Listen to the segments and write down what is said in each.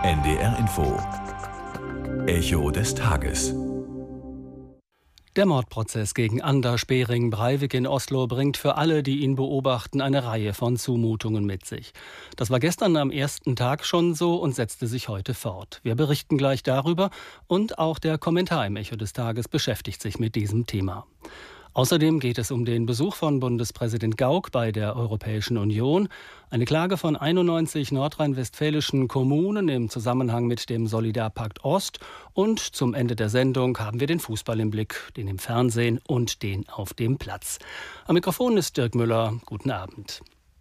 NDR Info. Echo des Tages. Der Mordprozess gegen Anders Behring Breivik in Oslo bringt für alle, die ihn beobachten, eine Reihe von Zumutungen mit sich. Das war gestern am ersten Tag schon so und setzte sich heute fort. Wir berichten gleich darüber und auch der Kommentar im Echo des Tages beschäftigt sich mit diesem Thema. Außerdem geht es um den Besuch von Bundespräsident Gauck bei der Europäischen Union, eine Klage von 91 nordrhein-westfälischen Kommunen im Zusammenhang mit dem Solidarpakt Ost und zum Ende der Sendung haben wir den Fußball im Blick, den im Fernsehen und den auf dem Platz. Am Mikrofon ist Dirk Müller. Guten Abend.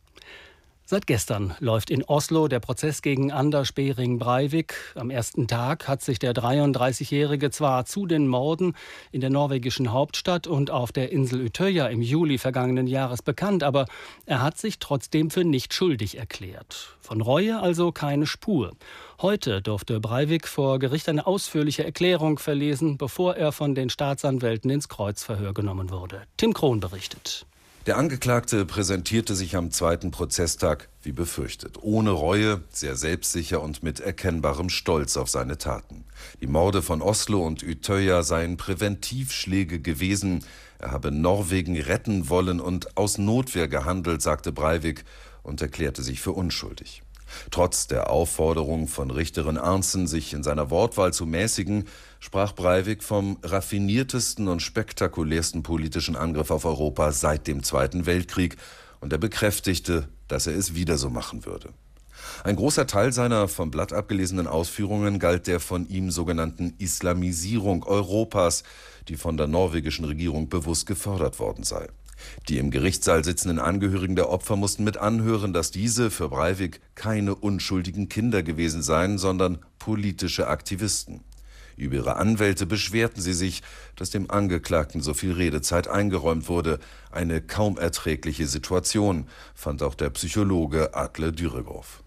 Seit gestern läuft in Oslo der Prozess gegen Anders Behring Breivik. Am ersten Tag hat sich der 33-Jährige zwar zu den Morden in der norwegischen Hauptstadt und auf der Insel Utøya im Juli vergangenen Jahres bekannt, aber er hat sich trotzdem für nicht schuldig erklärt. Von Reue also keine Spur. Heute durfte Breivik vor Gericht eine ausführliche Erklärung verlesen, bevor er von den Staatsanwälten ins Kreuzverhör genommen wurde. Tim Krohn berichtet. Der Angeklagte präsentierte sich am zweiten Prozesstag wie befürchtet. Ohne Reue, sehr selbstsicher und mit erkennbarem Stolz auf seine Taten. Die Morde von Oslo und Utøya seien Präventivschläge gewesen. Er habe Norwegen retten wollen und aus Notwehr gehandelt, sagte Breivik und erklärte sich für unschuldig. Trotz der Aufforderung von Richterin Arntzen, sich in seiner Wortwahl zu mäßigen, sprach Breivik vom raffiniertesten und spektakulärsten politischen Angriff auf Europa seit dem Zweiten Weltkrieg und er bekräftigte, dass er es wieder so machen würde. Ein großer Teil seiner vom Blatt abgelesenen Ausführungen galt der von ihm sogenannten Islamisierung Europas, die von der norwegischen Regierung bewusst gefördert worden sei. Die im Gerichtssaal sitzenden Angehörigen der Opfer mussten mit anhören, dass diese für Breivik keine unschuldigen Kinder gewesen seien, sondern politische Aktivisten. Über ihre Anwälte beschwerten sie sich, dass dem Angeklagten so viel Redezeit eingeräumt wurde. Eine kaum erträgliche Situation, fand auch der Psychologe Atle Dyregrov.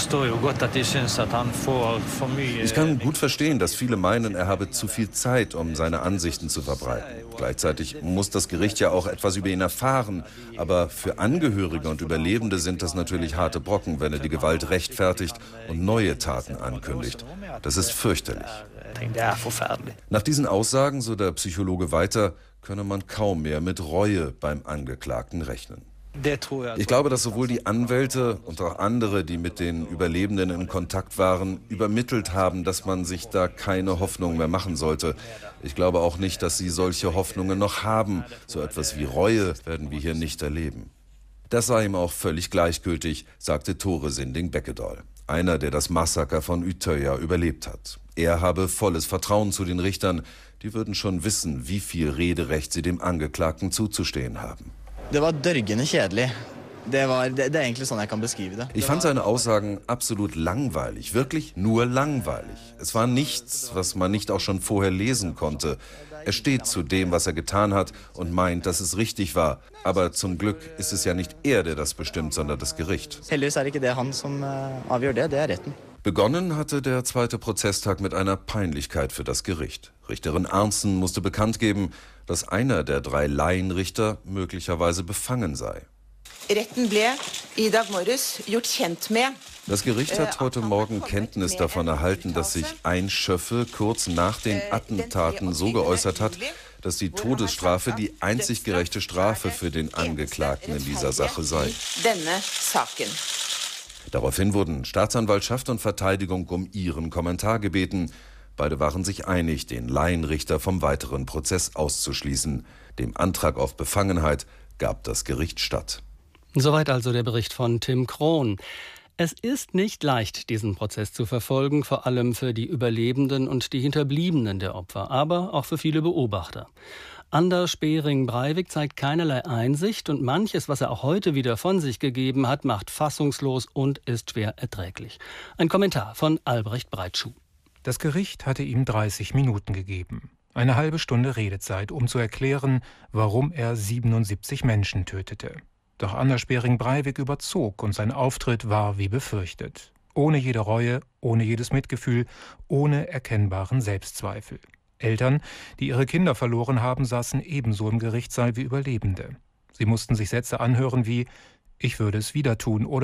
Ich kann gut verstehen, dass viele meinen, er habe zu viel Zeit, um seine Ansichten zu verbreiten. Gleichzeitig muss das Gericht ja auch etwas über ihn erfahren. Aber für Angehörige und Überlebende sind das natürlich harte Brocken, wenn er die Gewalt rechtfertigt und neue Taten ankündigt. Das ist fürchterlich. Nach diesen Aussagen, so der Psychologe weiter, könne man kaum mehr mit Reue beim Angeklagten rechnen. Ich glaube, dass sowohl die Anwälte und auch andere, die mit den Überlebenden in Kontakt waren, übermittelt haben, dass man sich da keine Hoffnung mehr machen sollte. Ich glaube auch nicht, dass sie solche Hoffnungen noch haben. So etwas wie Reue werden wir hier nicht erleben. Das sei ihm auch völlig gleichgültig, sagte Tore Sinding-Bekkedal, einer, der das Massaker von Utøya überlebt hat. Er habe volles Vertrauen zu den Richtern, die würden schon wissen, wie viel Rederecht sie dem Angeklagten zuzustehen haben. Ich fand seine Aussagen absolut langweilig, wirklich nur langweilig. Es war nichts, was man nicht auch schon vorher lesen konnte. Er steht zu dem, was er getan hat und meint, dass es richtig war. Aber zum Glück ist es ja nicht er, der das bestimmt, sondern das Gericht. Begonnen hatte der zweite Prozesstag mit einer Peinlichkeit für das Gericht. Richterin Arntzen musste bekannt geben, dass einer der 3 Laienrichter möglicherweise befangen sei. Das Gericht hat heute Morgen Kenntnis davon erhalten, dass sich ein Schöffe kurz nach den Attentaten so geäußert hat, dass die Todesstrafe die einzig gerechte Strafe für den Angeklagten in dieser Sache sei. Daraufhin wurden Staatsanwaltschaft und Verteidigung um ihren Kommentar gebeten. Beide waren sich einig, den Laienrichter vom weiteren Prozess auszuschließen. Dem Antrag auf Befangenheit gab das Gericht statt. Soweit also der Bericht von Tim Krohn. Es ist nicht leicht, diesen Prozess zu verfolgen, vor allem für die Überlebenden und die Hinterbliebenen der Opfer, aber auch für viele Beobachter. Anders Behring Breivik zeigt keinerlei Einsicht und manches, was er auch heute wieder von sich gegeben hat, macht fassungslos und ist schwer erträglich. Ein Kommentar von Albrecht Breitschuh. Das Gericht hatte ihm 30 Minuten gegeben. Eine halbe Stunde Redezeit, um zu erklären, warum er 77 Menschen tötete. Doch Anders Behring Breivik überzog und sein Auftritt war wie befürchtet. Ohne jede Reue, ohne jedes Mitgefühl, ohne erkennbaren Selbstzweifel. Eltern, die ihre Kinder verloren haben, saßen ebenso im Gerichtssaal wie Überlebende. Sie mussten sich Sätze anhören wie: Ich würde es wieder tun oder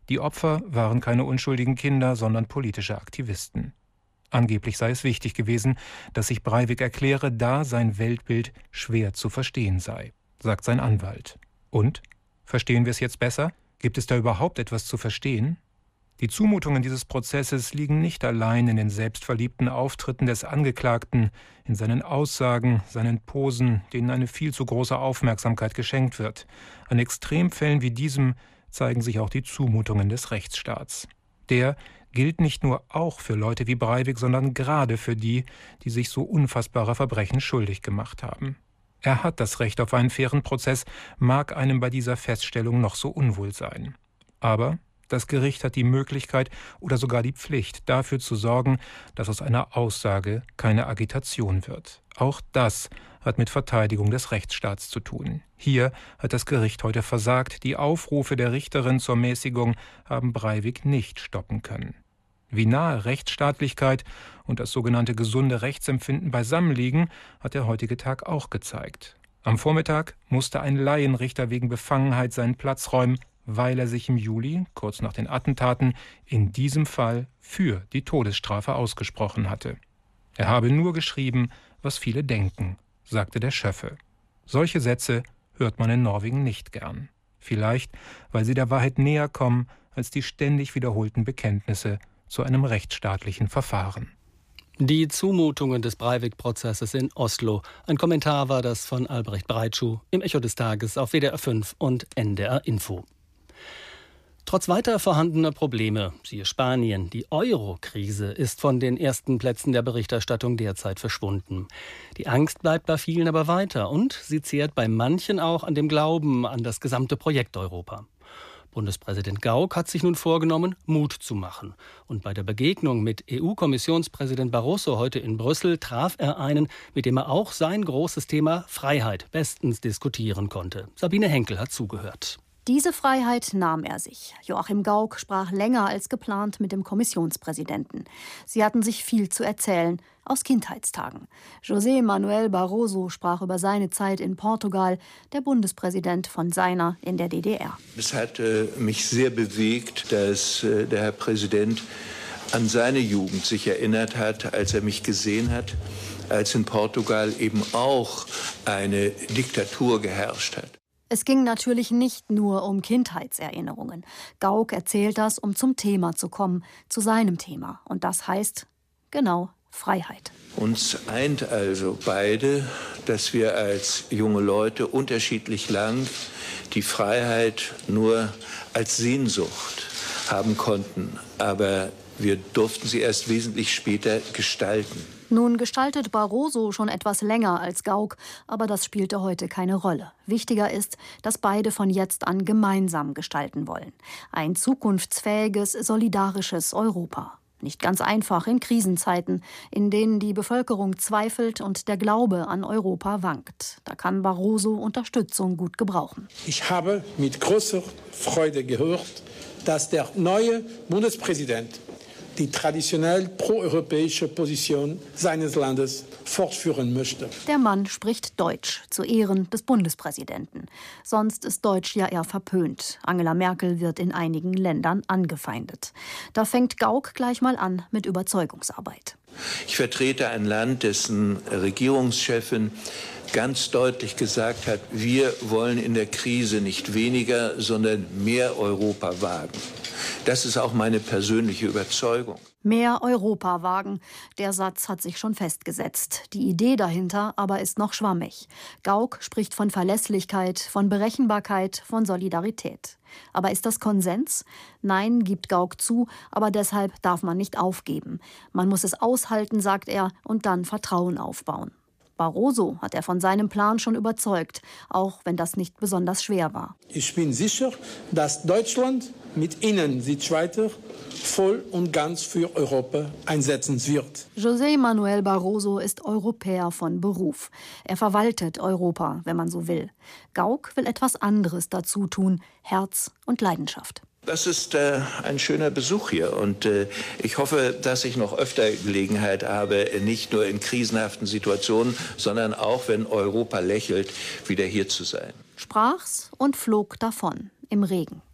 Die Opfer waren keine unschuldigen Kinder, sondern politische Aktivisten. Angeblich sei es wichtig gewesen, dass sich Breivik erkläre, da sein Weltbild schwer zu verstehen sei, sagt sein Anwalt. Und? Verstehen wir es jetzt besser? Gibt es da überhaupt etwas zu verstehen? Die Zumutungen dieses Prozesses liegen nicht allein in den selbstverliebten Auftritten des Angeklagten, in seinen Aussagen, seinen Posen, denen eine viel zu große Aufmerksamkeit geschenkt wird. An Extremfällen wie diesem zeigen sich auch die Zumutungen des Rechtsstaats. Der gilt nicht nur auch für Leute wie Breivik, sondern gerade für die, die sich so unfassbarer Verbrechen schuldig gemacht haben. Er hat das Recht auf einen fairen Prozess, mag einem bei dieser Feststellung noch so unwohl sein. Aber das Gericht hat die Möglichkeit oder sogar die Pflicht, dafür zu sorgen, dass aus einer Aussage keine Agitation wird. Auch das hat mit Verteidigung des Rechtsstaats zu tun. Hier hat das Gericht heute versagt. Die Aufrufe der Richterin zur Mäßigung haben Breivik nicht stoppen können. Wie nahe Rechtsstaatlichkeit und das sogenannte gesunde Rechtsempfinden beisammenliegen, hat der heutige Tag auch gezeigt. Am Vormittag musste ein Laienrichter wegen Befangenheit seinen Platz räumen, weil er sich im Juli, kurz nach den Attentaten, in diesem Fall für die Todesstrafe ausgesprochen hatte. Er habe nur geschrieben, was viele denken, sagte der Schöffe. Solche Sätze hört man in Norwegen nicht gern. Vielleicht, weil sie der Wahrheit näher kommen als die ständig wiederholten Bekenntnisse zu einem rechtsstaatlichen Verfahren. Die Zumutungen des Breivik-Prozesses in Oslo. Ein Kommentar war das von Albrecht Breitschuh im Echo des Tages auf WDR 5 und NDR Info. Trotz weiter vorhandener Probleme, siehe Spanien, die Euro-Krise ist von den ersten Plätzen der Berichterstattung derzeit verschwunden. Die Angst bleibt bei vielen aber weiter und sie zehrt bei manchen auch an dem Glauben an das gesamte Projekt Europa. Bundespräsident Gauck hat sich nun vorgenommen, Mut zu machen. Und bei der Begegnung mit EU-Kommissionspräsident Barroso heute in Brüssel traf er einen, mit dem er auch sein großes Thema Freiheit bestens diskutieren konnte. Sabine Henkel hat zugehört. Diese Freiheit nahm er sich. Joachim Gauck sprach länger als geplant mit dem Kommissionspräsidenten. Sie hatten sich viel zu erzählen, aus Kindheitstagen. José Manuel Barroso sprach über seine Zeit in Portugal, der Bundespräsident von seiner in der DDR. Es hat mich sehr bewegt, dass der Herr Präsident an seine Jugend sich erinnert hat, als er mich gesehen hat, als in Portugal eben auch eine Diktatur geherrscht hat. Es ging natürlich nicht nur um Kindheitserinnerungen. Gauck erzählt das, um zum Thema zu kommen, zu seinem Thema. Und das heißt, genau, Freiheit. Uns eint also beide, dass wir als junge Leute unterschiedlich lang die Freiheit nur als Sehnsucht haben konnten. Aber wir durften sie erst wesentlich später gestalten. Nun gestaltet Barroso schon etwas länger als Gauck, aber das spielte heute keine Rolle. Wichtiger ist, dass beide von jetzt an gemeinsam gestalten wollen. Ein zukunftsfähiges, solidarisches Europa. Nicht ganz einfach in Krisenzeiten, in denen die Bevölkerung zweifelt und der Glaube an Europa wankt. Da kann Barroso Unterstützung gut gebrauchen. Ich habe mit großer Freude gehört, dass der neue Bundespräsident die traditionell proeuropäische Position seines Landes fortführen möchte. Der Mann spricht Deutsch zu Ehren des Bundespräsidenten. Sonst ist Deutsch ja eher verpönt. Angela Merkel wird in einigen Ländern angefeindet. Da fängt Gauck gleich mal an mit Überzeugungsarbeit. Ich vertrete ein Land, dessen Regierungschefin ganz deutlich gesagt hat, wir wollen in der Krise nicht weniger, sondern mehr Europa wagen. Das ist auch meine persönliche Überzeugung. Mehr Europa wagen. Der Satz hat sich schon festgesetzt. Die Idee dahinter aber ist noch schwammig. Gauck spricht von Verlässlichkeit, von Berechenbarkeit, von Solidarität. Aber ist das Konsens? Nein, gibt Gauck zu, aber deshalb darf man nicht aufgeben. Man muss es aushalten, sagt er, und dann Vertrauen aufbauen. Barroso hat er von seinem Plan schon überzeugt, auch wenn das nicht besonders schwer war. Ich bin sicher, dass Deutschland mit Ihnen sich weiter voll und ganz für Europa einsetzen wird. José Manuel Barroso ist Europäer von Beruf. Er verwaltet Europa, wenn man so will. Gauck will etwas anderes dazu tun, Herz und Leidenschaft. Das ist ein schöner Besuch hier und ich hoffe, dass ich noch öfter Gelegenheit habe, nicht nur in krisenhaften Situationen, sondern auch, wenn Europa lächelt, wieder hier zu sein. Sprach's und flog davon im Regen.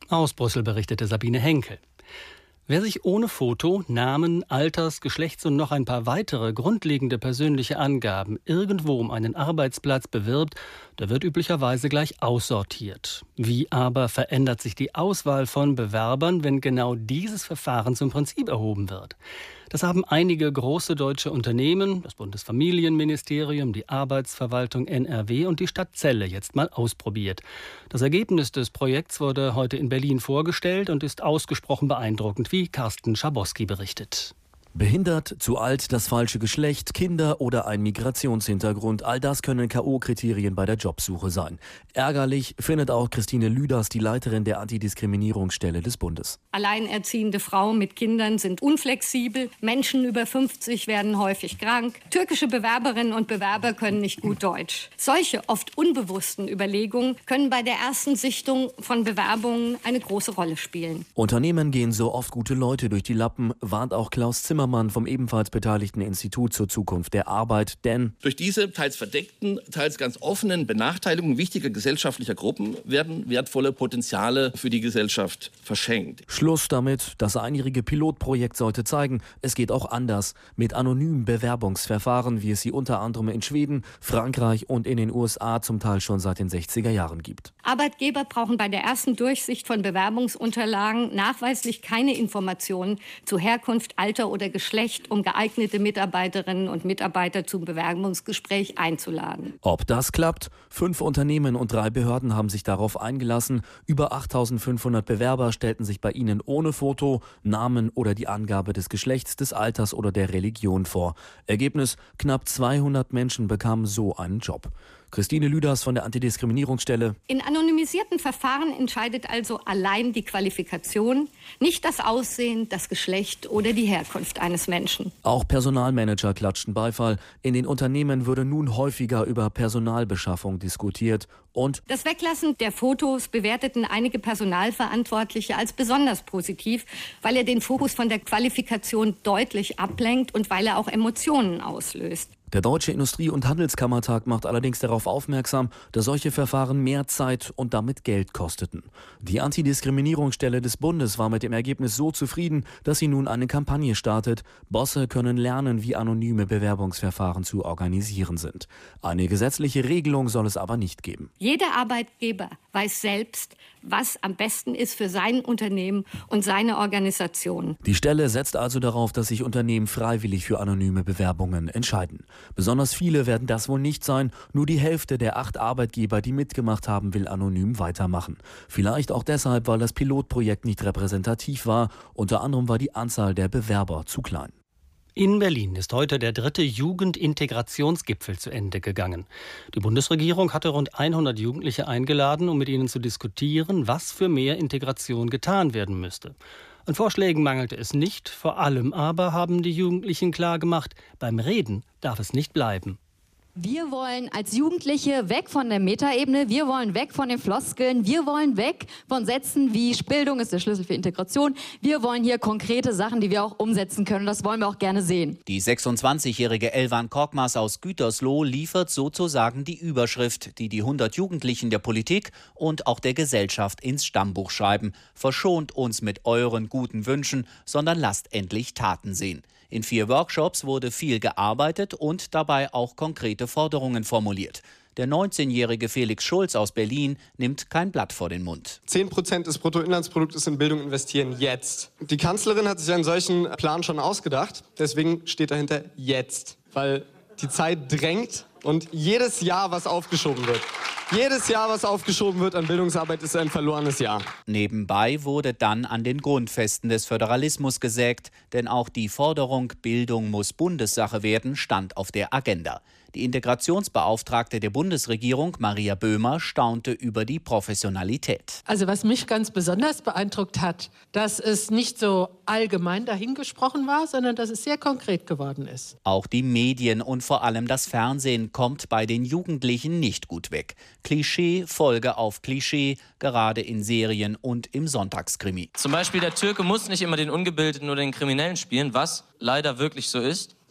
Aus Brüssel berichtete Sabine Henkel. Wer sich ohne Foto, Namen, Alters, Geschlechts- und noch ein paar weitere grundlegende persönliche Angaben irgendwo um einen Arbeitsplatz bewirbt, der wird üblicherweise gleich aussortiert. Wie aber verändert sich die Auswahl von Bewerbern, wenn genau dieses Verfahren zum Prinzip erhoben wird? Das haben einige große deutsche Unternehmen, das Bundesfamilienministerium, die Arbeitsverwaltung NRW und die Stadt Celle jetzt mal ausprobiert. Das Ergebnis des Projekts wurde heute in Berlin vorgestellt und ist ausgesprochen beeindruckend, wie Carsten Schabowski berichtet. Behindert, zu alt, das falsche Geschlecht, Kinder oder ein Migrationshintergrund, all das können K.O.-Kriterien bei der Jobsuche sein. Ärgerlich findet auch Christine Lüders, die Leiterin der Antidiskriminierungsstelle des Bundes. Alleinerziehende Frauen mit Kindern sind unflexibel, Menschen über 50 werden häufig krank, türkische Bewerberinnen und Bewerber können nicht gut Deutsch. Solche oft unbewussten Überlegungen können bei der ersten Sichtung von Bewerbungen eine große Rolle spielen. Unternehmen gehen so oft gute Leute durch die Lappen, warnt auch Klaus Zimmermann vom ebenfalls beteiligten Institut zur Zukunft der Arbeit, denn durch diese teils verdeckten, teils ganz offenen Benachteiligungen wichtiger gesellschaftlicher Gruppen werden wertvolle Potenziale für die Gesellschaft verschenkt. Schluss damit. Das einjährige Pilotprojekt sollte zeigen, es geht auch anders. Mit anonymen Bewerbungsverfahren, wie es sie unter anderem in Schweden, Frankreich und in den USA zum Teil schon seit den 60er Jahren gibt. Arbeitgeber brauchen bei der ersten Durchsicht von Bewerbungsunterlagen nachweislich keine Informationen zu Herkunft, Alter oder Geschlecht, um geeignete Mitarbeiterinnen und Mitarbeiter zum Bewerbungsgespräch einzuladen. Ob das klappt? 5 Unternehmen und 3 Behörden haben sich darauf eingelassen. Über 8.500 Bewerber stellten sich bei ihnen ohne Foto, Namen oder die Angabe des Geschlechts, des Alters oder der Religion vor. Ergebnis: knapp 200 Menschen bekamen so einen Job. Christine Lüders von der Antidiskriminierungsstelle. In anonymisierten Verfahren entscheidet also allein die Qualifikation, nicht das Aussehen, das Geschlecht oder die Herkunft eines Menschen. Auch Personalmanager klatschten Beifall. In den Unternehmen würde nun häufiger über Personalbeschaffung diskutiert. Und das Weglassen der Fotos bewerteten einige Personalverantwortliche als besonders positiv, weil er den Fokus von der Qualifikation deutlich ablenkt und weil er auch Emotionen auslöst. Der Deutsche Industrie- und Handelskammertag macht allerdings darauf aufmerksam, dass solche Verfahren mehr Zeit und damit Geld kosteten. Die Antidiskriminierungsstelle des Bundes war mit dem Ergebnis so zufrieden, dass sie nun eine Kampagne startet. Bosse können lernen, wie anonyme Bewerbungsverfahren zu organisieren sind. Eine gesetzliche Regelung soll es aber nicht geben. Jeder Arbeitgeber weiß selbst, was am besten ist für sein Unternehmen und seine Organisation. Die Stelle setzt also darauf, dass sich Unternehmen freiwillig für anonyme Bewerbungen entscheiden. Besonders viele werden das wohl nicht sein. Nur die Hälfte der 8 Arbeitgeber, die mitgemacht haben, will anonym weitermachen. Vielleicht auch deshalb, weil das Pilotprojekt nicht repräsentativ war. Unter anderem war die Anzahl der Bewerber zu klein. In Berlin ist heute der 3. Jugendintegrationsgipfel zu Ende gegangen. Die Bundesregierung hatte rund 100 Jugendliche eingeladen, um mit ihnen zu diskutieren, was für mehr Integration getan werden müsste. An Vorschlägen mangelte es nicht, vor allem aber haben die Jugendlichen klargemacht, beim Reden darf es nicht bleiben. Wir wollen als Jugendliche weg von der Metaebene, wir wollen weg von den Floskeln, wir wollen weg von Sätzen wie Bildung ist der Schlüssel für Integration. Wir wollen hier konkrete Sachen, die wir auch umsetzen können. Das wollen wir auch gerne sehen. Die 26-jährige Elvan Korkmaz aus Gütersloh liefert sozusagen die Überschrift, die 100 Jugendlichen der Politik und auch der Gesellschaft ins Stammbuch schreiben. Verschont uns mit euren guten Wünschen, sondern lasst endlich Taten sehen. In 4 Workshops wurde viel gearbeitet und dabei auch konkrete Forderungen formuliert. Der 19-jährige Felix Schulz aus Berlin nimmt kein Blatt vor den Mund. 10% des Bruttoinlandsproduktes in Bildung investieren jetzt. Die Kanzlerin hat sich einen solchen Plan schon ausgedacht. Deswegen steht dahinter jetzt. Weil die Zeit drängt und jedes Jahr, was aufgeschoben wird. Jedes Jahr, was aufgeschoben wird an Bildungsarbeit, ist ein verlorenes Jahr. Nebenbei wurde dann an den Grundfesten des Föderalismus gesägt, denn auch die Forderung, Bildung muss Bundessache werden, stand auf der Agenda. Die Integrationsbeauftragte der Bundesregierung, Maria Böhmer, staunte über die Professionalität. Also was mich ganz besonders beeindruckt hat, dass es nicht so allgemein dahingesprochen war, sondern dass es sehr konkret geworden ist. Auch die Medien und vor allem das Fernsehen kommt bei den Jugendlichen nicht gut weg. Klischee Folge auf Klischee, gerade in Serien und im Sonntagskrimi. Zum Beispiel der Türke muss nicht immer den Ungebildeten oder den Kriminellen spielen, was leider wirklich so ist.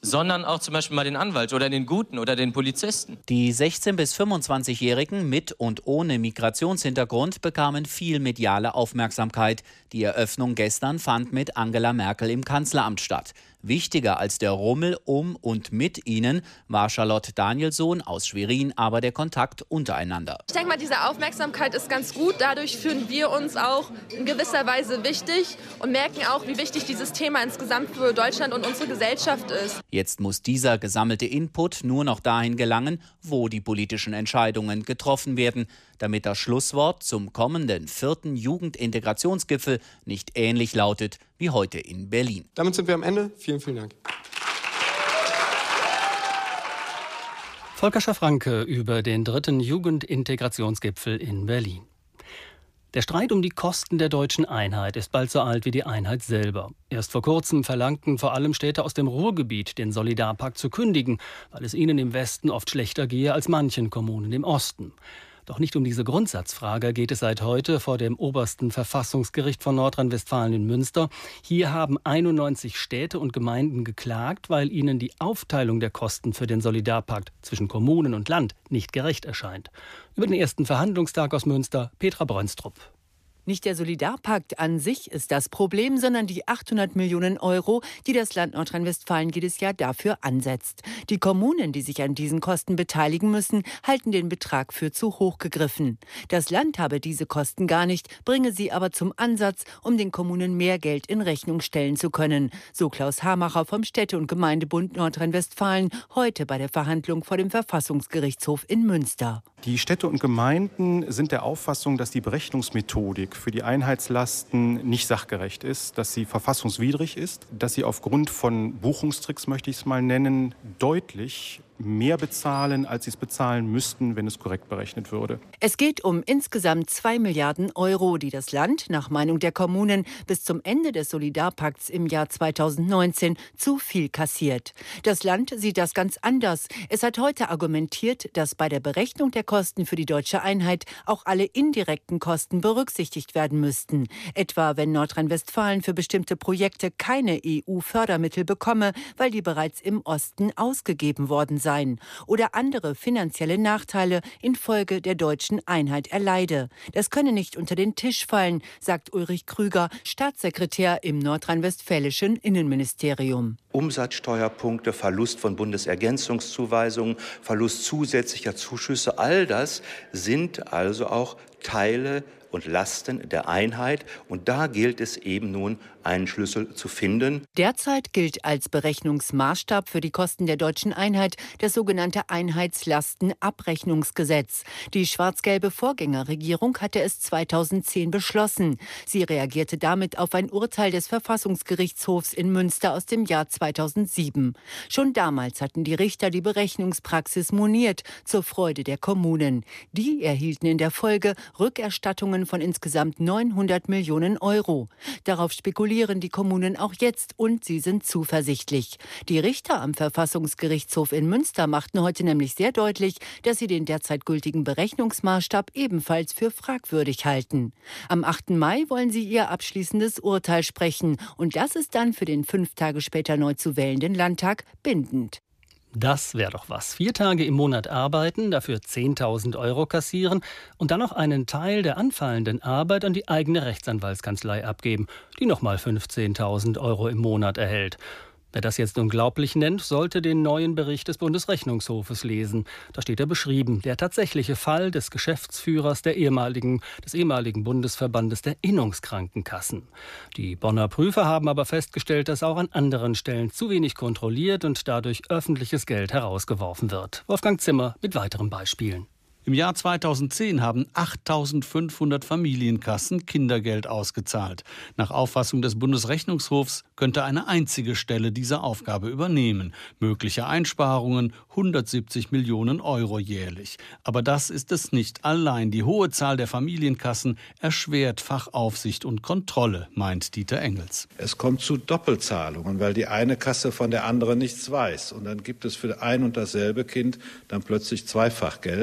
sondern auch zum Beispiel mal den Anwalt oder den Guten oder den Polizisten. Die 16- bis 25-Jährigen mit und ohne Migrationshintergrund bekamen viel mediale Aufmerksamkeit. Die Eröffnung gestern fand mit Angela Merkel im Kanzleramt statt. Wichtiger als der Rummel um und mit ihnen war Charlotte Danielssohn aus Schwerin aber der Kontakt untereinander. Ich denke mal, diese Aufmerksamkeit ist ganz gut. Dadurch fühlen wir uns auch in gewisser Weise wichtig und merken auch, wie wichtig dieses Thema insgesamt für Deutschland und unsere Gesellschaft ist. Jetzt muss dieser gesammelte Input nur noch dahin gelangen, wo die politischen Entscheidungen getroffen werden, damit das Schlusswort zum kommenden 4. Jugendintegrationsgipfel nicht ähnlich lautet wie heute in Berlin. Damit sind wir am Ende. Vielen, vielen Dank. Volker Schafranke über den 3. Jugendintegrationsgipfel in Berlin. Der Streit um die Kosten der deutschen Einheit ist bald so alt wie die Einheit selber. Erst vor kurzem verlangten vor allem Städte aus dem Ruhrgebiet, den Solidarpakt zu kündigen, weil es ihnen im Westen oft schlechter gehe als manchen Kommunen im Osten. Doch nicht um diese Grundsatzfrage geht es seit heute vor dem obersten Verfassungsgericht von Nordrhein-Westfalen in Münster. Hier haben 91 Städte und Gemeinden geklagt, weil ihnen die Aufteilung der Kosten für den Solidarpakt zwischen Kommunen und Land nicht gerecht erscheint. Über den ersten Verhandlungstag aus Münster, Petra Brönstrup. Nicht der Solidarpakt an sich ist das Problem, sondern die 800 Millionen Euro, die das Land Nordrhein-Westfalen jedes Jahr dafür ansetzt. Die Kommunen, die sich an diesen Kosten beteiligen müssen, halten den Betrag für zu hoch gegriffen. Das Land habe diese Kosten gar nicht, bringe sie aber zum Ansatz, um den Kommunen mehr Geld in Rechnung stellen zu können. So Klaus Hamacher vom Städte- und Gemeindebund Nordrhein-Westfalen heute bei der Verhandlung vor dem Verfassungsgerichtshof in Münster. Die Städte und Gemeinden sind der Auffassung, dass die Berechnungsmethodik für die Einheitslasten nicht sachgerecht ist, dass sie verfassungswidrig ist, dass sie aufgrund von Buchungstricks, möchte ich es mal nennen, deutlich mehr bezahlen, als sie es bezahlen müssten, wenn es korrekt berechnet würde. Es geht um insgesamt 2 Milliarden Euro, die das Land nach Meinung der Kommunen bis zum Ende des Solidarpakts im Jahr 2019 zu viel kassiert. Das Land sieht das ganz anders. Es hat heute argumentiert, dass bei der Berechnung der Kosten für die deutsche Einheit auch alle indirekten Kosten berücksichtigt werden müssten. Etwa wenn Nordrhein-Westfalen für bestimmte Projekte keine EU-Fördermittel bekomme, weil die bereits im Osten ausgegeben worden sein oder andere finanzielle Nachteile infolge der deutschen Einheit erleide. Das könne nicht unter den Tisch fallen, sagt Ulrich Krüger, Staatssekretär im nordrhein-westfälischen Innenministerium. Umsatzsteuerpunkte, Verlust von Bundesergänzungszuweisungen, Verlust zusätzlicher Zuschüsse, all das sind also auch Teile und Lasten der Einheit. Und da gilt es eben nun, einen Schlüssel zu finden. Derzeit gilt als Berechnungsmaßstab für die Kosten der deutschen Einheit das sogenannte Einheitslastenabrechnungsgesetz. Die schwarz-gelbe Vorgängerregierung hatte es 2010 beschlossen. Sie reagierte damit auf ein Urteil des Verfassungsgerichtshofs in Münster aus dem Jahr 2007. Schon damals hatten die Richter die Berechnungspraxis moniert, zur Freude der Kommunen. Die erhielten in der Folge Rückerstattungen von insgesamt 900 Millionen Euro. Darauf spekulieren die Kommunen auch jetzt und sie sind zuversichtlich. Die Richter am Verfassungsgerichtshof in Münster machten heute nämlich sehr deutlich, dass sie den derzeit gültigen Berechnungsmaßstab ebenfalls für fragwürdig halten. Am 8. Mai wollen sie ihr abschließendes Urteil sprechen und das ist dann für den 5 Tage später neu zu wählenden Landtag bindend. Das wäre doch was. 4 Tage im Monat arbeiten, dafür 10.000 Euro kassieren und dann noch einen Teil der anfallenden Arbeit an die eigene Rechtsanwaltskanzlei abgeben, die nochmal 15.000 Euro im Monat erhält. Wer das jetzt unglaublich nennt, sollte den neuen Bericht des Bundesrechnungshofes lesen. Da steht er beschrieben, der tatsächliche Fall des Geschäftsführers des ehemaligen Bundesverbandes der Innungskrankenkassen. Die Bonner Prüfer haben aber festgestellt, dass auch an anderen Stellen zu wenig kontrolliert und dadurch öffentliches Geld herausgeworfen wird. Wolfgang Zimmer mit weiteren Beispielen. Im Jahr 2010 haben 8.500 Familienkassen Kindergeld ausgezahlt. Nach Auffassung des Bundesrechnungshofs könnte eine einzige Stelle diese Aufgabe übernehmen. Mögliche Einsparungen 170 Millionen Euro jährlich. Aber das ist es nicht allein. Die hohe Zahl der Familienkassen erschwert Fachaufsicht und Kontrolle, meint Dieter Engels. Es kommt zu Doppelzahlungen, weil die eine Kasse von der anderen nichts weiß. Und dann gibt es für ein und dasselbe Kind dann plötzlich Zweifachgeld. Und das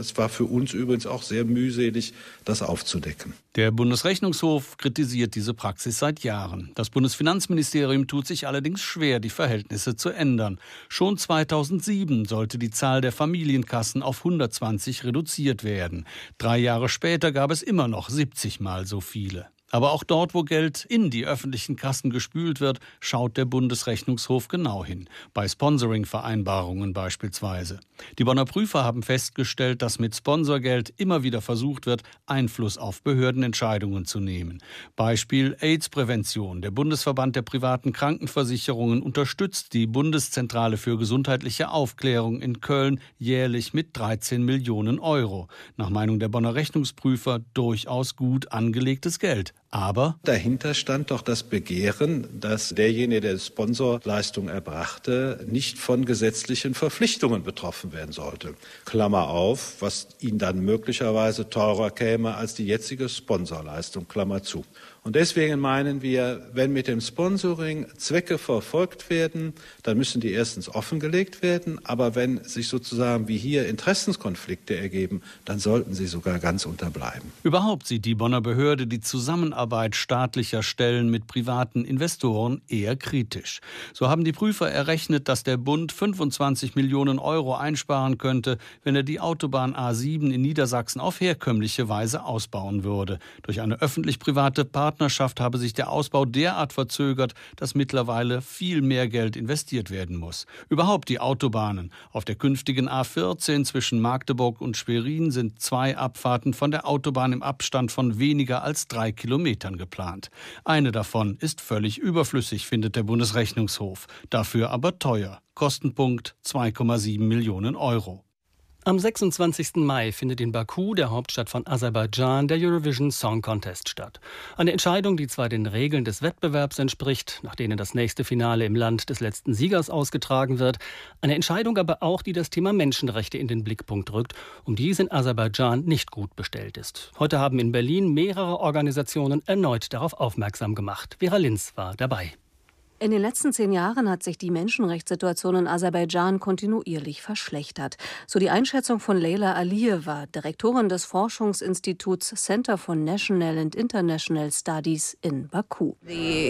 Es war für uns übrigens auch sehr mühselig, das aufzudecken. Der Bundesrechnungshof kritisiert diese Praxis seit Jahren. Das Bundesfinanzministerium tut sich allerdings schwer, die Verhältnisse zu ändern. Schon 2007 sollte die Zahl der Familienkassen auf 120 reduziert werden. 3 Jahre später gab es immer noch 70 Mal so viele. Aber auch dort, wo Geld in die öffentlichen Kassen gespült wird, schaut der Bundesrechnungshof genau hin. Bei Sponsoring-Vereinbarungen beispielsweise. Die Bonner Prüfer haben festgestellt, dass mit Sponsorgeld immer wieder versucht wird, Einfluss auf Behördenentscheidungen zu nehmen. Beispiel AIDS-Prävention. Der Bundesverband der privaten Krankenversicherungen unterstützt die Bundeszentrale für gesundheitliche Aufklärung in Köln jährlich mit 13 Millionen Euro. Nach Meinung der Bonner Rechnungsprüfer durchaus gut angelegtes Geld. Aber dahinter stand doch das Begehren, dass derjenige, der Sponsorleistung erbrachte, nicht von gesetzlichen Verpflichtungen betroffen werden sollte. Klammer auf, was ihn dann möglicherweise teurer käme als die jetzige Sponsorleistung, Klammer zu. Und deswegen meinen wir, wenn mit dem Sponsoring Zwecke verfolgt werden, dann müssen die erstens offengelegt werden. Aber wenn sich sozusagen wie hier Interessenskonflikte ergeben, dann sollten sie sogar ganz unterbleiben. Überhaupt sieht die Bonner Behörde die Zusammenarbeit staatlicher Stellen mit privaten Investoren eher kritisch. So haben die Prüfer errechnet, dass der Bund 25 Millionen Euro einsparen könnte, wenn er die Autobahn A7 in Niedersachsen auf herkömmliche Weise ausbauen würde. Durch eine öffentlich-private Partnerschaft habe sich der Ausbau derart verzögert, dass mittlerweile viel mehr Geld investiert werden muss. Überhaupt die Autobahnen. Auf der künftigen A14 zwischen Magdeburg und Schwerin sind 2 Abfahrten von der Autobahn im Abstand von weniger als 3 Kilometern geplant. Eine davon ist völlig überflüssig, findet der Bundesrechnungshof. Dafür aber teuer. Kostenpunkt 2,7 Millionen Euro. Am 26. Mai findet in Baku, der Hauptstadt von Aserbaidschan, der Eurovision Song Contest statt. Eine Entscheidung, die zwar den Regeln des Wettbewerbs entspricht, nach denen das nächste Finale im Land des letzten Siegers ausgetragen wird, eine Entscheidung aber auch, die das Thema Menschenrechte in den Blickpunkt rückt, um die es in Aserbaidschan nicht gut bestellt ist. Heute haben in Berlin mehrere Organisationen erneut darauf aufmerksam gemacht. Vera Linz war dabei. In den letzten 10 Jahren hat sich die Menschenrechtssituation in Aserbaidschan kontinuierlich verschlechtert. So die Einschätzung von Leyla Aliyeva, Direktorin des Forschungsinstituts Center for National and International Studies in Baku. Die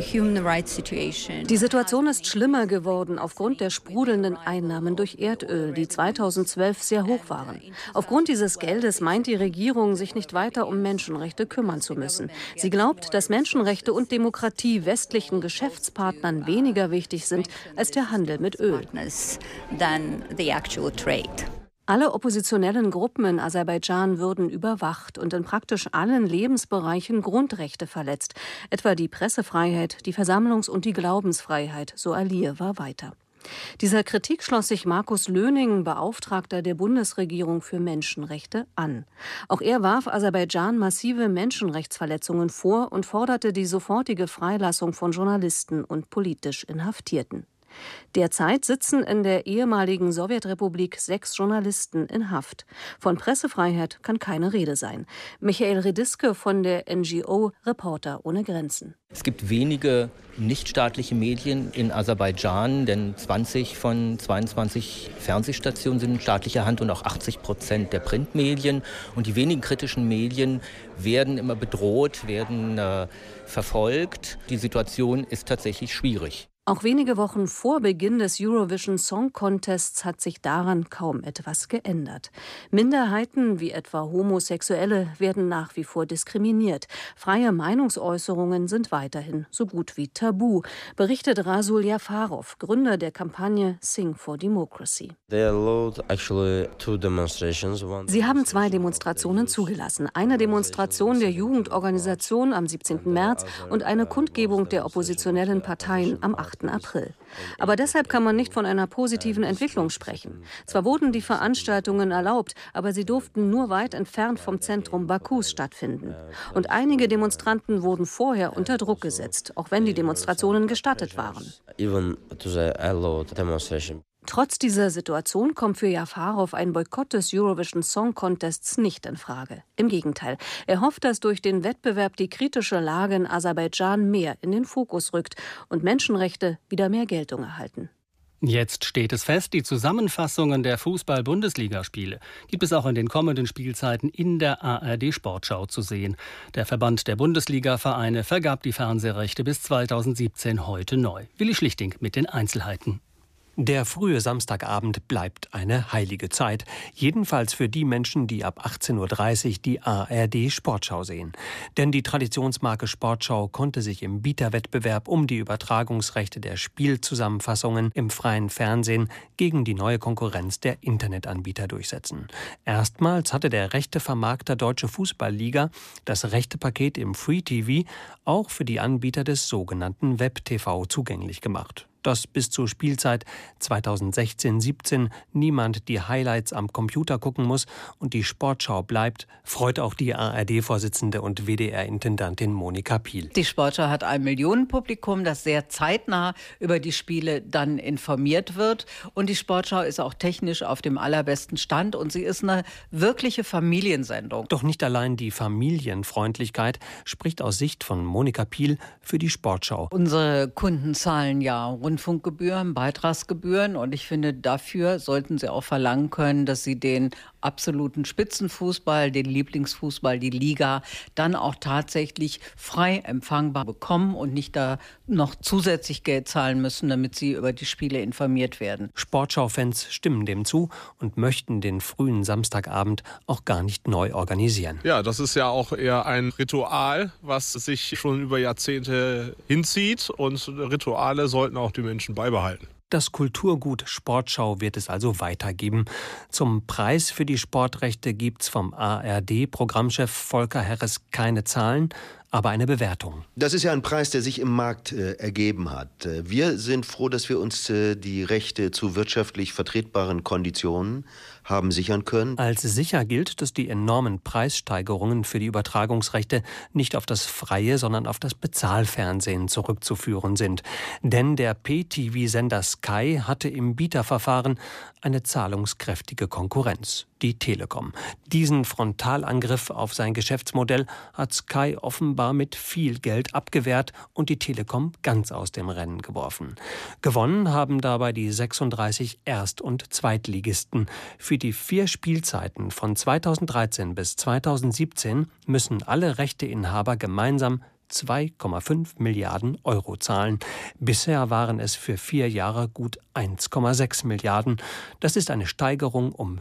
Situation ist schlimmer geworden aufgrund der sprudelnden Einnahmen durch Erdöl, die 2012 sehr hoch waren. Aufgrund dieses Geldes meint die Regierung, sich nicht weiter um Menschenrechte kümmern zu müssen. Sie glaubt, dass Menschenrechte und Demokratie westlichen Geschäftspartnern weniger wichtig sind als der Handel mit Öl. Alle oppositionellen Gruppen in Aserbaidschan würden überwacht und in praktisch allen Lebensbereichen Grundrechte verletzt, etwa die Pressefreiheit, die Versammlungs- und die Glaubensfreiheit, so Aliyeva weiter. Dieser Kritik schloss sich Markus Löning, Beauftragter der Bundesregierung für Menschenrechte, an. Auch er warf Aserbaidschan massive Menschenrechtsverletzungen vor und forderte die sofortige Freilassung von Journalisten und politisch Inhaftierten. Derzeit sitzen in der ehemaligen Sowjetrepublik 6 Journalisten in Haft. Von Pressefreiheit kann keine Rede sein. Michael Rediske von der NGO Reporter ohne Grenzen. Es gibt wenige nichtstaatliche Medien in Aserbaidschan, denn 20 von 22 Fernsehstationen sind in staatlicher Hand und auch 80% der Printmedien. Und die wenigen kritischen Medien werden immer bedroht, werden verfolgt. Die Situation ist tatsächlich schwierig. Auch wenige Wochen vor Beginn des Eurovision Song Contests hat sich daran kaum etwas geändert. Minderheiten wie etwa Homosexuelle werden nach wie vor diskriminiert. Freie Meinungsäußerungen sind weiterhin so gut wie tabu, berichtet Rasul Jafarov, Gründer der Kampagne Sing for Democracy. Sie haben 2 Demonstrationen zugelassen. Eine Demonstration der Jugendorganisation am 17. März und eine Kundgebung der oppositionellen Parteien am 8. April. Aber deshalb kann man nicht von einer positiven Entwicklung sprechen. Zwar wurden die Veranstaltungen erlaubt, aber sie durften nur weit entfernt vom Zentrum Bakus stattfinden. Und einige Demonstranten wurden vorher unter Druck gesetzt, auch wenn die Demonstrationen gestattet waren. Trotz dieser Situation kommt für Jafarov ein Boykott des Eurovision Song Contests nicht in Frage. Im Gegenteil, er hofft, dass durch den Wettbewerb die kritische Lage in Aserbaidschan mehr in den Fokus rückt und Menschenrechte wieder mehr Geltung erhalten. Jetzt steht es fest, die Zusammenfassungen der Fußball-Bundesligaspiele gibt es auch in den kommenden Spielzeiten in der ARD-Sportschau zu sehen. Der Verband der Bundesliga-Vereine vergab die Fernsehrechte bis 2017 heute neu. Willi Schlichting mit den Einzelheiten. Der frühe Samstagabend bleibt eine heilige Zeit. Jedenfalls für die Menschen, die ab 18:30 Uhr die ARD-Sportschau sehen. Denn die Traditionsmarke Sportschau konnte sich im Bieterwettbewerb um die Übertragungsrechte der Spielzusammenfassungen im freien Fernsehen gegen die neue Konkurrenz der Internetanbieter durchsetzen. Erstmals hatte der Rechtevermarkter Deutsche Fußballliga das Rechtepaket im Free TV auch für die Anbieter des sogenannten Web-TV zugänglich gemacht. Dass bis zur Spielzeit 2016/17 niemand die Highlights am Computer gucken muss und die Sportschau bleibt, freut auch die ARD-Vorsitzende und WDR-Intendantin Monika Piel. Die Sportschau hat ein Millionenpublikum, das sehr zeitnah über die Spiele dann informiert wird. Und die Sportschau ist auch technisch auf dem allerbesten Stand und sie ist eine wirkliche Familiensendung. Doch nicht allein die Familienfreundlichkeit spricht aus Sicht von Monika Piel für die Sportschau. Unsere Kunden zahlen ja Rundfunkgebühren, Beitragsgebühren und ich finde, dafür sollten sie auch verlangen können, dass sie den absoluten Spitzenfußball, den Lieblingsfußball, die Liga, dann auch tatsächlich frei empfangbar bekommen und nicht da noch zusätzlich Geld zahlen müssen, damit sie über die Spiele informiert werden. Sportschau-Fans stimmen dem zu und möchten den frühen Samstagabend auch gar nicht neu organisieren. Ja, das ist ja auch eher ein Ritual, was sich schon über Jahrzehnte hinzieht und Rituale sollten auch die Menschen beibehalten. Das Kulturgut Sportschau wird es also weitergeben. Zum Preis für die Sportrechte gibt's vom ARD-Programmchef Volker Herres keine Zahlen, aber eine Bewertung. Das ist ja ein Preis, der sich im Markt ergeben hat. Wir sind froh, dass wir uns die Rechte zu wirtschaftlich vertretbaren Konditionen haben sichern können. Als sicher gilt, dass die enormen Preissteigerungen für die Übertragungsrechte nicht auf das freie, sondern auf das Bezahlfernsehen zurückzuführen sind. Denn der Pay-TV-Sender Sky hatte im Bieterverfahren eine zahlungskräftige Konkurrenz, die Telekom. Diesen Frontalangriff auf sein Geschäftsmodell hat Sky offenbar mit viel Geld abgewehrt und die Telekom ganz aus dem Rennen geworfen. Gewonnen haben dabei die 36 Erst- und Zweitligisten. Für die 4 Spielzeiten von 2013 bis 2017 müssen alle Rechteinhaber gemeinsam 2,5 Milliarden Euro zahlen. Bisher waren es für 4 Jahre gut 1,6 Milliarden. Das ist eine Steigerung um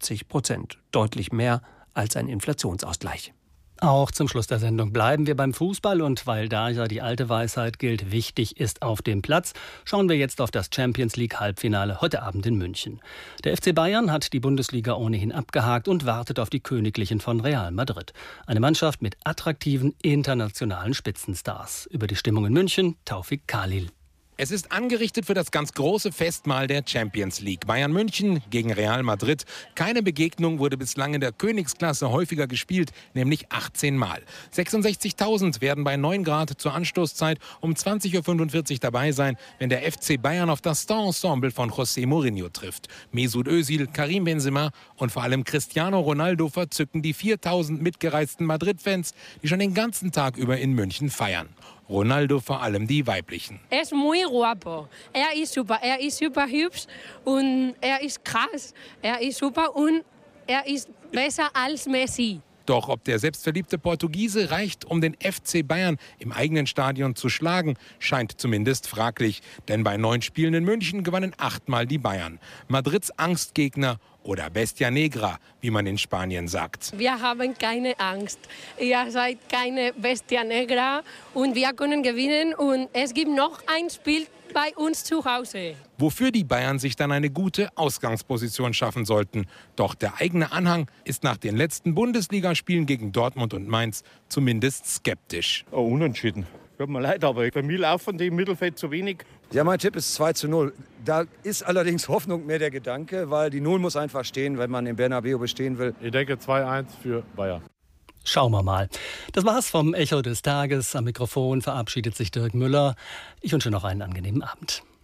50%, deutlich mehr als ein Inflationsausgleich. Auch zum Schluss der Sendung bleiben wir beim Fußball und weil da ja die alte Weisheit gilt, wichtig ist auf dem Platz, schauen wir jetzt auf das Champions-League-Halbfinale heute Abend in München. Der FC Bayern hat die Bundesliga ohnehin abgehakt und wartet auf die Königlichen von Real Madrid. Eine Mannschaft mit attraktiven internationalen Spitzenstars. Über die Stimmung in München, Taufik Khalil. Es ist angerichtet für das ganz große Festmahl der Champions League. Bayern München gegen Real Madrid. Keine Begegnung wurde bislang in der Königsklasse häufiger gespielt, nämlich 18 Mal. 66.000 werden bei 9 Grad zur Anstoßzeit um 20:45 Uhr dabei sein, wenn der FC Bayern auf das Star-Ensemble von José Mourinho trifft. Mesut Özil, Karim Benzema und vor allem Cristiano Ronaldo verzücken die 4.000 mitgereisten Madrid-Fans, die schon den ganzen Tag über in München feiern. Ronaldo vor allem die weiblichen. Er ist muy guapo. Er ist super hübsch und er ist krass. Er ist super und er ist besser als Messi. Doch ob der selbstverliebte Portugiese reicht, um den FC Bayern im eigenen Stadion zu schlagen, scheint zumindest fraglich. Denn bei 9 Spielen in München gewannen 8-mal die Bayern. Madrids Angstgegner oder Bestia Negra, wie man in Spanien sagt. Wir haben keine Angst. Ihr seid keine Bestia Negra und wir können gewinnen. Und es gibt noch ein Spiel bei uns zu Hause. Wofür die Bayern sich dann eine gute Ausgangsposition schaffen sollten. Doch der eigene Anhang ist nach den letzten Bundesligaspielen gegen Dortmund und Mainz zumindest skeptisch. Oh, unentschieden. Tut mir leid, aber bei mir laufen die im Mittelfeld zu wenig. Ja, mein Tipp ist 2:0. Da ist allerdings Hoffnung mehr der Gedanke, weil die 0 muss einfach stehen, wenn man den Bernabeu bestehen will. Ich denke 2:1 für Bayern. Schauen wir mal. Das war's vom Echo des Tages. Am Mikrofon verabschiedet sich Dirk Müller. Ich wünsche noch einen angenehmen Abend.